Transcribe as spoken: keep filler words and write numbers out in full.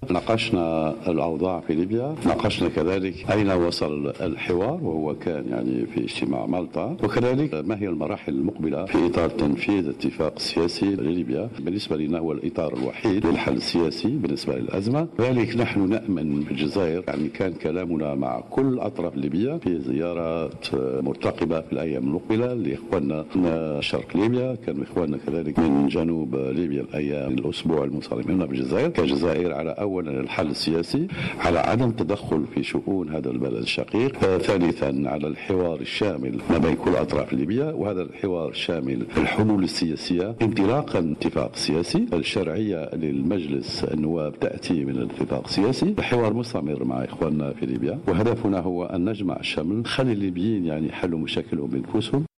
ناقشنا الأوضاع في ليبيا، ناقشنا كذلك أين وصل الحوار وهو كان يعني في اجتماع مالطا، وكذلك ما هي المراحل المقبلة في إطار تنفيذ الاتفاق السياسي لليبيا. بالنسبة لنا هو الإطار الوحيد للحل السياسي بالنسبة للأزمة. لذلك نحن نأمن في الجزائر، يعني كان كلامنا مع كل أطراف ليبيا في زيارات مرتقبة في الأيام المقبلة لإخواننا من شرق ليبيا، كانوا إخواننا كذلك من جنوب ليبيا الأيام الأسبوع المنصرم هنا بالجزائر كجزائر، على أولا الحل السياسي، على عدم تدخل في شؤون هذا البلد الشقيق، ثالثا على الحوار الشامل ما بين كل أطراف ليبيا، وهذا الحوار الشامل الحلول السياسية انطلاقا اتفاق سياسي. الشرعية للمجلس النواب تأتي من الاتفاق السياسي. الحوار مستمر مع إخواننا في ليبيا، وهدفنا هو أن نجمع الشمل، نخلي الليبيين يعني يحلوا مشاكلهم بأنفسهم.